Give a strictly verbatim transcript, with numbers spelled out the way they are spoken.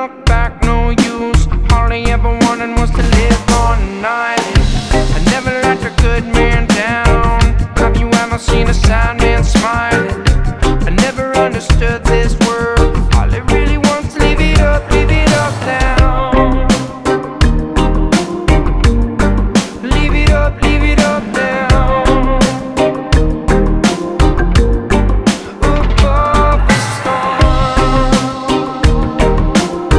look back, no use. All I ever wanted was to live on an island. I never let a good man down. Have you ever seen a sad man smiling? I never understood this world.